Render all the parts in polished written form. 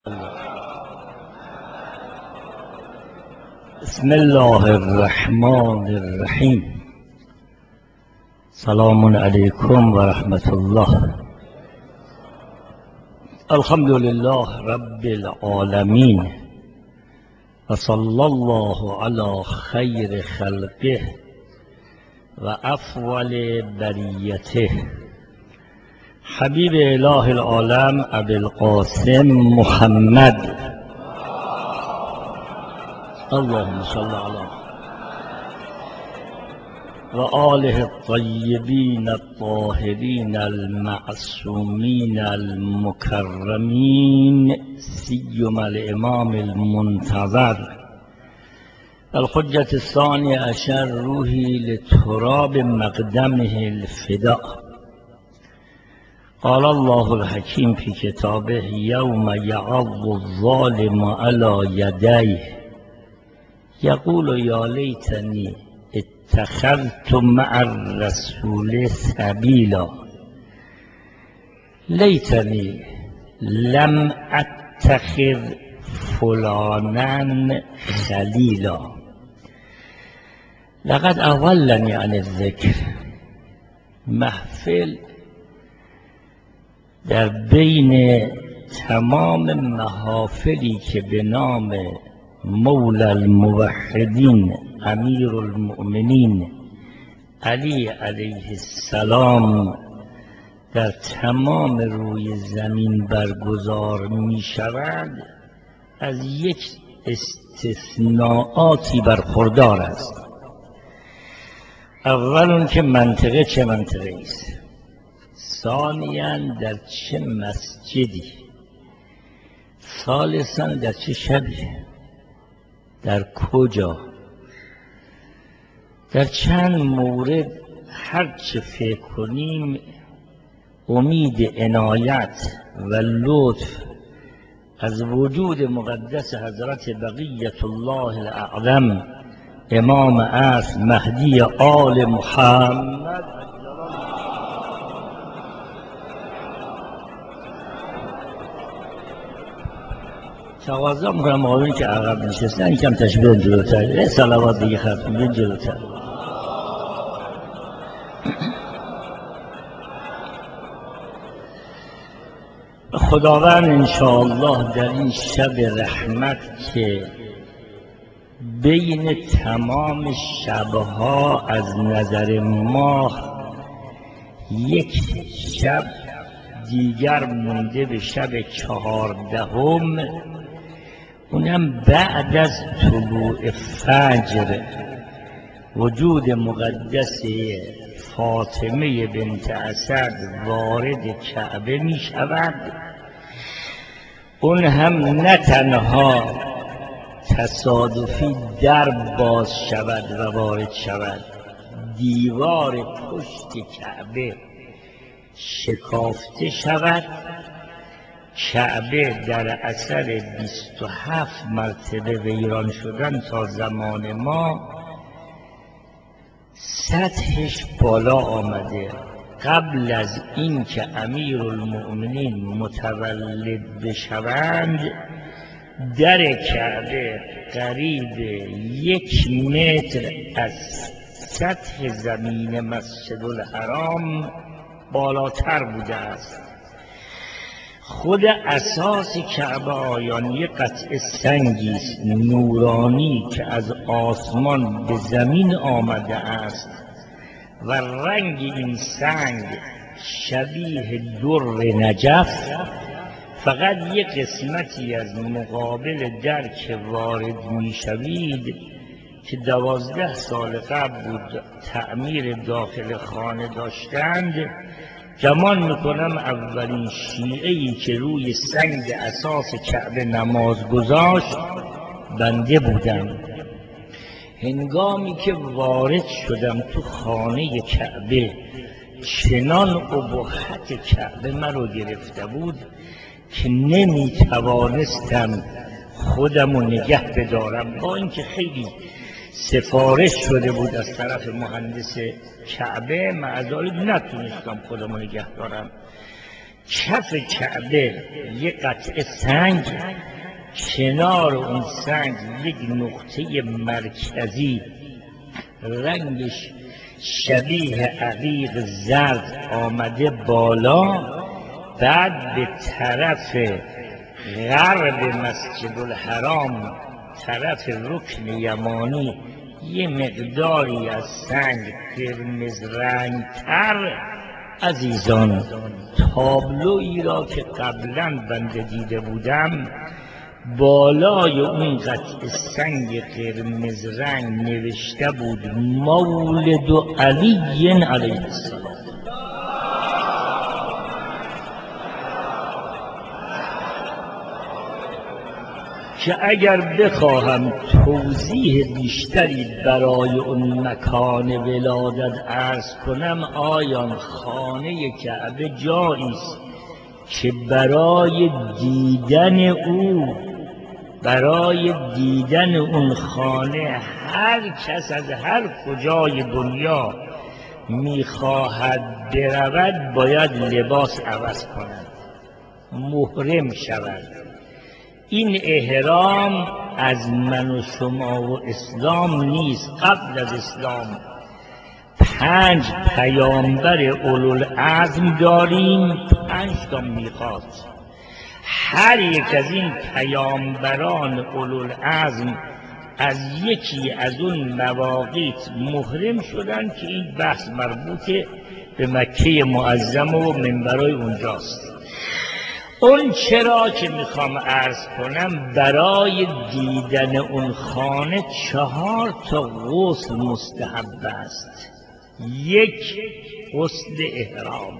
بسم الله الرحمن الرحیم. سلام علیکم و رحمت الله. الحمد لله رب العالمین و صلی الله علی خیر خلقه و افضل بریته حبیب اله العالم ابی القاسم محمد اللهم صل علی و آله الطیبین الطاهرین المعصومین المکرمین سیما الامام المنتظر الحجة الثانی عشر روحی لتراب مقدمه الفداء. قال الله الحکیم فی کتابه یوم یعض الظالم علی یدیه یقول یا لیتنی اتخذت مع الرسول سبیلا لیتنی لم اتخذ فلانا خلیلا لقد اولنی عن الذکر. محفل در بین تمام محافلی که به نام مولا الموحدین امیر المؤمنین علی علیه السلام در تمام روی زمین برگزار می شود، از یک استثناءاتی برخوردار است. اول اون که منطقه چه منطقه است، ثانیاً در چه مسجدی، ثالثاً در چه شبی، در کجا. در چند مورد هر چه فکر کنیم امید عنایت و لطف از وجود مقدس حضرت بقیت الله الاعظم امام اصل مهدی آل محمد تقاضا میکنم آقایون که عقب نشستن یکم تشبیه جلوتر، صلوات دیگه ختم بین جلوتر. خداوند انشاءالله در این شب رحمت که بین تمام شبها از نظر ماه یک شب دیگر مونده به شب 14، اونم بعد از طلوع فجر وجود مقدس فاطمه بنت اسد وارد کعبه می شود. اون هم نه تنها تصادفی در باز شود و وارد شود، دیوار پشت کعبه شکافته شود، کعبه در اثر 27 مرتبه ویران شدن تا زمان ما سطحش بالا آمده. قبل از این که امیر المؤمنین متولد بشوند در کعبه قریب 1 متر از سطح زمین مسجد الحرام بالاتر بوده است. خود اساس کعبه آیان یک قطعه سنگی است نورانی که از آسمان به زمین آمده است و رنگ این سنگ شبیه در نجف. فقط یک قسمتی از مقابل در که وارد می شوید که 12 سال قبل بود تعمیر داخل خانه داشتند، گمان میکنم اولین شیعه‌ای که روی سنگ اساس کعبه نماز گذاشت بنده بودم. هنگامی که وارد شدم تو خانه کعبه چنان ابهت کعبه مرا گرفته بود که نمیتوانستم خودم رو نگه بدارم، با اینکه خیلی سفارش شده بود از طرف مهندس کعبه، معذالک نتونستم خودم رو نگه دارم. کف کعبه یک قطعه سنگ، کنار اون سنگ یک نقطه مرکزی رنگش شبیه عقیق زرد آمده بالا، بعد به طرف غرب مسجد الحرام طرف رکن یمانی یه مقداری از سنگ قرمز رنگ تر. عزیزان، تابلویی را که قبلا بنده دیده بودم، بالای اون قطعه سنگ قرمز رنگ نوشته بود مولد علی علیه السلام. که اگر بخواهم توضیح بیشتری برای اون مکان ولادت عرض کنم، آیا خانه کعبه جایی است که برای دیدن اون خانه هر کس از هر کجای دنیا میخواهد برود باید لباس عوض کند، محرم شود. این احرام از من و شما و اسلام نیست. قبل از اسلام 5 پیامبر اولوالعزم داریم، 5 تا میقات. هر یک از این پیامبران اولوالعزم از یکی از اون مواقیت محرم شدن که این بحث مربوط به مکه معظم و منبرای اونجاست. اون چرا که میخوام عرض کنم، برای دیدن اون خانه 4 تا غسل مستحب است. 1 غسل احرام،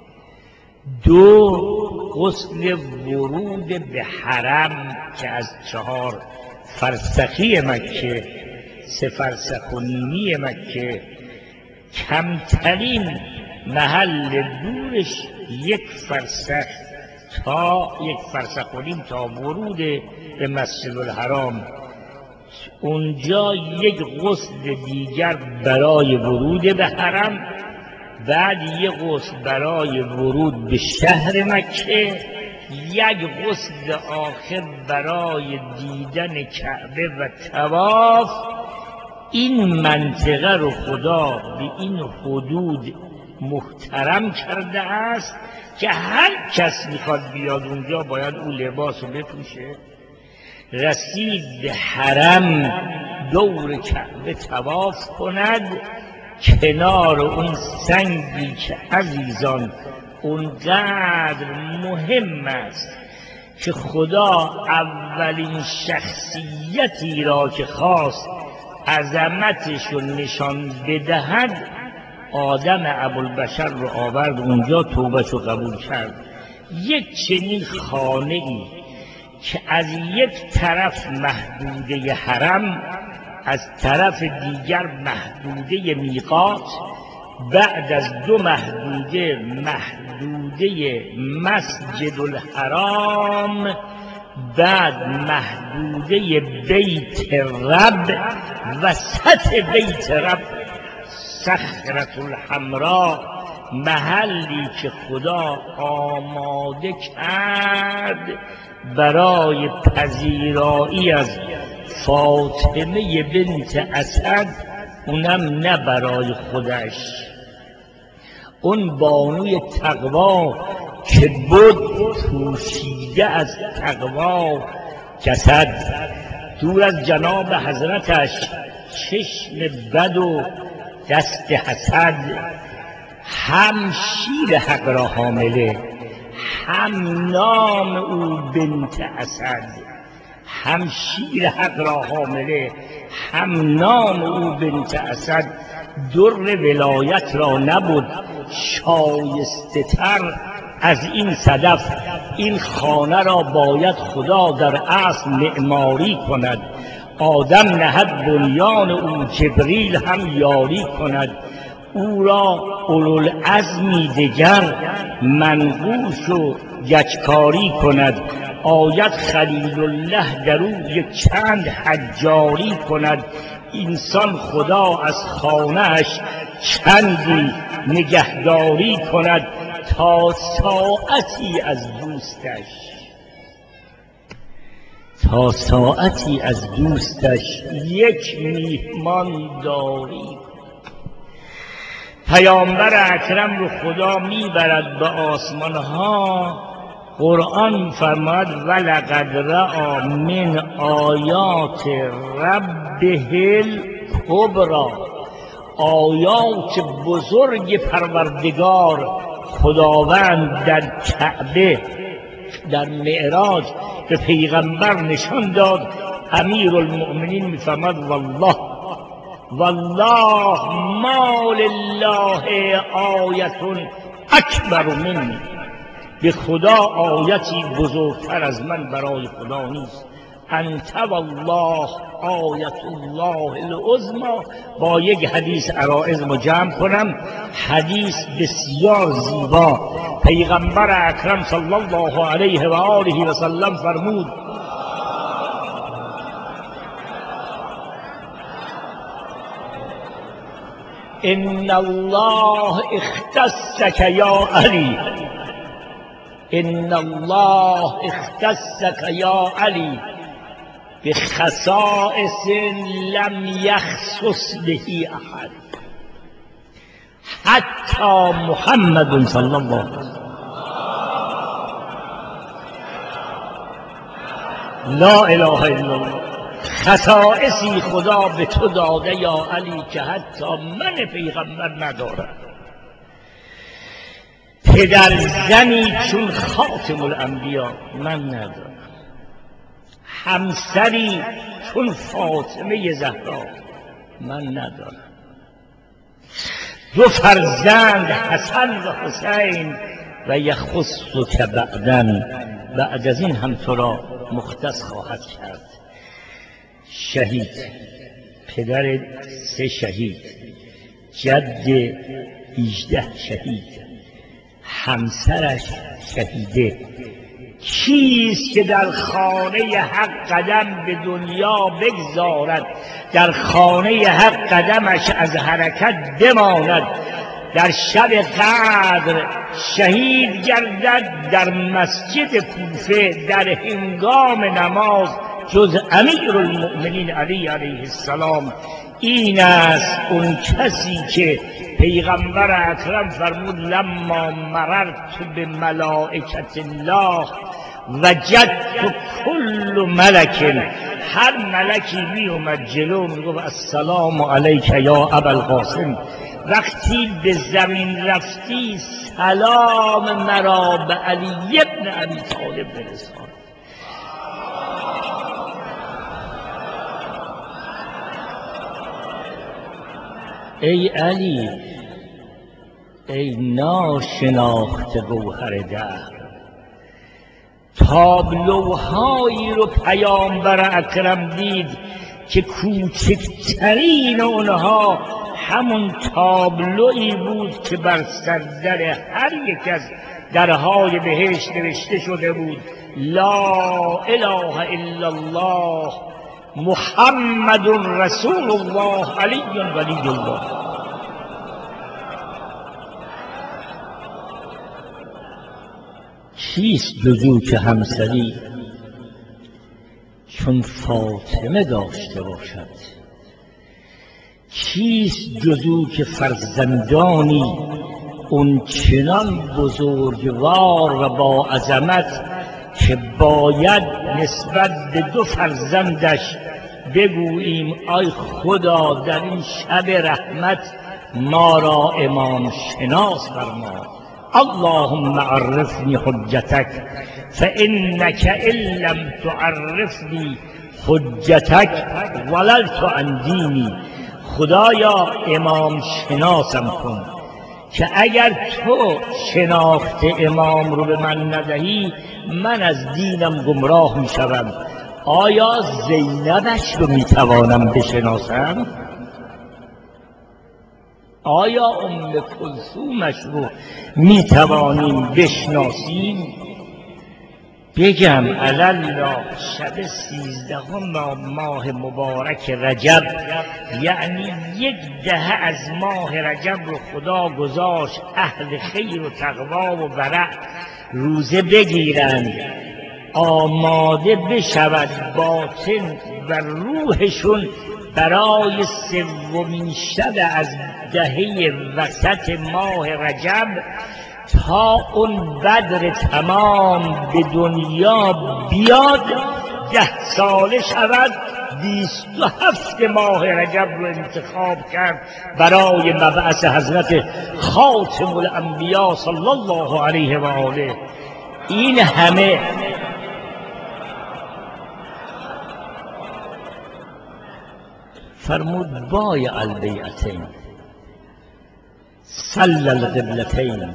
2 غسل ورود به حرم که از 4 فرسخی مکه، 3 فرسخ و نیمی مکه، کمترین محل دورش 1 فرسخ تا 1 فرسخ و نیم تا ورود به مسجد الحرام. اونجا 1 غسل دیگر برای ورود به حرم، بعد 1 غسل برای ورود به شهر مکه، 1 غسل آخر برای دیدن کعبه و طواف. این منطقه رو خدا به این حدود محترم کرده است که هر کس میخواد بیاد اونجا باید اون لباس رو بپوشه. رسید به حرم دور کعبه طواف کند، کنار اون سنگی که عزیزان اونقدر مهم است که خدا اولین شخصیتی را که خواست عظمتش رو نشان بدهد، آدم ابوالبشر رو آورد اونجا، توبهش رو قبول کرد. یک چنین خانه ای که از یک طرف محدوده حرم، از طرف دیگر محدوده میقات، بعد از 2 محدوده مسجد الحرام، بعد محدوده بیت رب، وسط بیت رب صخرة الحمراء، محلی که خدا آماده کرد برای پذیرایی از فاطمه بنت اسد، اونم نه برای خودش، اون بانوی تقوا که بود پوشیده از تقوا جسد، دور از جناب حضرتش چشم بد و دست حسد، هم شیر حق را حامله، هم نام او بنت اسد، هم شیر حق را حامله، هم نام او بنت اسد. در ولایت را نبود شایسته تر از این صدف. این خانه را باید خدا در اصل معماری کند، آدم نهد بنیان او، جبریل هم یاری کند. او را اولوالعزمی دگر منقوش و گچکاری کند، آید خلیل الله در او یک چند حجاری کند. انسان خدا از خانه‌اش چندی نگهداری کند، تا ساعتی از دوستش، تا ساعتی از دوستش یک میهمان داری. پیامبر اکرم رو خدا میبرد به آسمان ها. قرآن فرماد ولقد رأى من آیات ربه الکبری، آیات بزرگ پروردگار خداوند در کعبه در معراج به پیغمبر نشان داد. امیر المؤمنین میفرماد والله ما لله آیت اکبر منی، به خدا آیتی بزرگتر از من برای خدا نیست. انت والله آیت الله العظمی. با یک حدیث عرائض جمع کنم، حدیث بسیار زیبا. پیغمبر اکرم صلی الله علیه و آله و سلم فرمود ان الله اختصك یا علی، ان الله اختصك یا علی بخصائص لم یخصص به احد حتی محمد صلی الله علیه وسلم. لا اله الا الله. خصائصی خدا به تو داده یا علی که حتی من پیغمبر ندارم. پدر زنی چون خاتم الانبیا من ندارم، همسری چون فاطمه زهرا من ندارم، دو فرزند حسن و حسین و یخصک بعدن، بعد از این هم تو را مختص خواهد کرد. شهید، پدر 3 شهید، جد 18 شهید، همسرش شهیده. کیست که در خانه حق قدم به دنیا بگذارد، در خانه حق قدمش از حرکت بماند، در شب قدر شهید گردد در مسجد کوفه در هنگام نماز، جز امیر المؤمنین علی علیه السلام؟ این است اون کسی که پیغمبر اکرم فرمود لما مررت به ملائکت الله وجدت کل ملک، هر ملکی می اومد جلو می گفت السلام علیک یا ابوالقاسم، وقتی به زمین رفتی سلام مرا به علی ابن ابی طالب برسان. ای علی، ای ناشناخته گوهر دهر، تابلوهایی رو پیامبر اکرم دید که کوچکترین اونها همون تابلویی بود که بر سردر هر یک از درهای بهشت نوشته شده بود لا اله الا الله محمد رسول الله علی ولی الله. چیست جزو که همسری چون فاطمه داشته باشد؟ چیست جزو که فرزندانی اون چنان بزرگوار و با عظمت که باید نسبت به 2 فرزندش بگوییم آی خدا در این شب رحمت ما را امام شناس فرما. اللهم عرفنی حجتک فانک ان لم تعرفنی حجتک وللت عن دینی. خدایا امام شناسم کن که اگر تو شناخت امام رو به من ندهی من از دینم گمراه می شوم. آیا زینبش رو می توانم بشناسم؟ آیا ام کلثومش رو می توانیم بشناسیم؟ بگم الله شب 13 ماه مبارک رجب، یعنی 1 دهه از ماه رجب رو خدا گذاشت اهل خیر و تقوا و ورع روزه بگیرند، آماده بشود باطن و روحشون برای 3مین شب از دهه وسط ماه رجب، تا اون بدر تمام به دنیا بیاد 10 ساله شود. 27 ماه رجب رو انتخاب کرد برای مبعث حضرت خاتم الانبیا صلی الله علیه و آله. این همه فرمود بای البیعتین صلی القبلتین.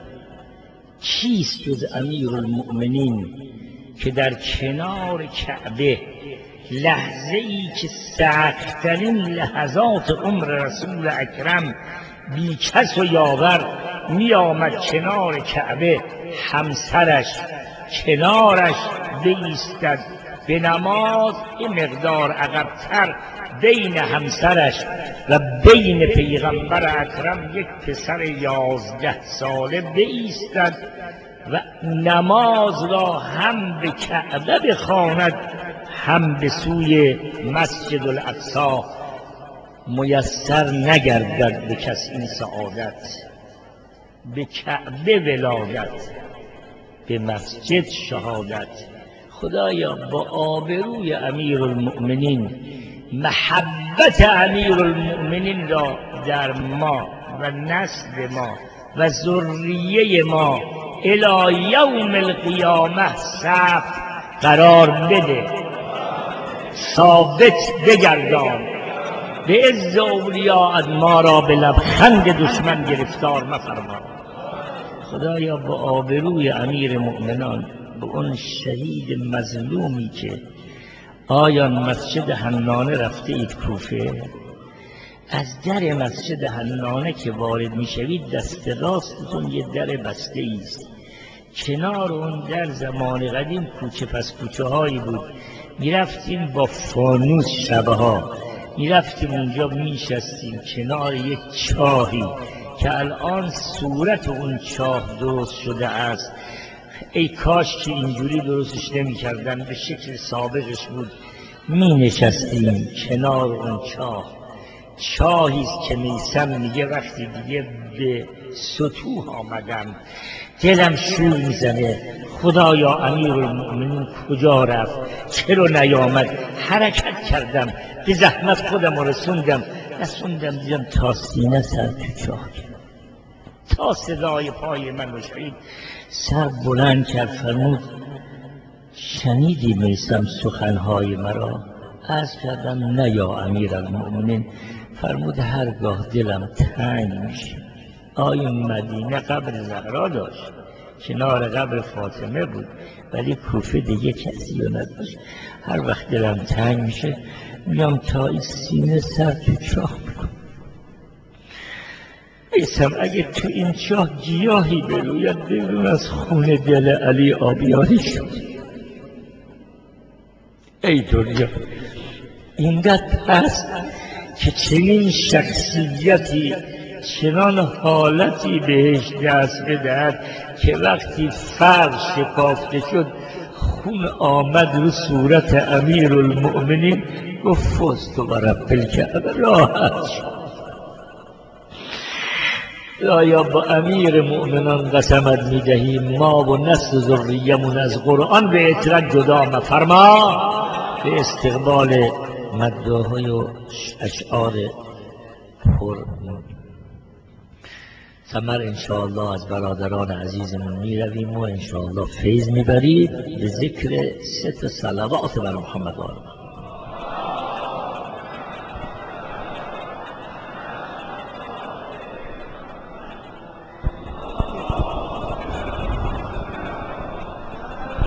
کیست جز امیرالمؤمنین که در کنار کعبه لحظه ای که سخت‌ترین لحظات عمر رسول اکرم بی کس و یاور می آمد کنار کعبه، همسرش کنارش بایستد به نماز، این مقدار عقب‌تر بین همسرش و بین پیغمبر اکرم یک پسر 11 ساله بایستد و نماز را هم به کعبه بخواند هم به سوی مسجد الاقصی. میسر نگردد به کس این سعادت، به کعبه ولایت، به مسجد شهادت. خدایا با آبروی امیرالمؤمنین محبت امیرالمؤمنین را در ما و نسل ما و ذریه ما الی یوم القیامه ثبت قرار بده، ثابت بگردان. به عز اولیاء ما را به لبخند دشمن گرفتار مفرما. خدایا با آبروی امیر مؤمنان، به اون شهید مظلومی که آیان مسجد حنانه رفته اید کوفه، از در مسجد حنانه که وارد می شوید دست راستتون یه در بسته ایست. کنار اون در زمان قدیم کوچه پس کوچه هایی بود، می رفتیم با فانوس شبها می رفتیم اونجا می شستیم کنار یک چاهی که الان صورت اون چاه درست شده است. ای کاش که اینجوری درستش نمی کردن، به شکل سابقش بود. می نشستیم کنار اون چاه، چاهیست که میسم میگه وقتی دیگه به سطوح آمدم دلم شور میزنه، خدایا امیرالمؤمنین کجا رفت، چرا نیامد؟ حرکت کردم، به زحمت خودم رسوندم دیدم تا سینه سر تو چاه، تا صدای پای من رو شنید سر بلند کرد، فرمود شنیدی میسم سخنهای مرا؟ عرض کردم نه یا امیرالمؤمنین. فرمود هرگاه دلم تنگ میشه، آیا مدینه قبر زهرا داشت، کنار قبر فاطمه بود، ولی کوفه دیگه کسی رو نداشت. هر وقت دلم تنگ میشه میام تا این سینه سر تو چاه میکنم. میسم اگه تو این چاه گیاهی بروید بیرون از خون دل علی آبیاری شد. ای دنیا اینقدر هست که چنین شخصیتی چنان حالتی بهش دست بدهد که وقتی فرق شکافته شد خون آمد رو صورت امیرالمؤمنین، گفت فزت و رب الکعبه، راحت شد. آیا با امیر مؤمنان قسمت میدهیم ما و نسل ذریمون از قرآن به اطلاق جدا مفرما، به استقبال مداهای و اشعار پر ثمر انشاءالله از برادران عزیزمون میرویم و انشاءالله فیض میبریم به ذکر 3 صلوات بر محمد آل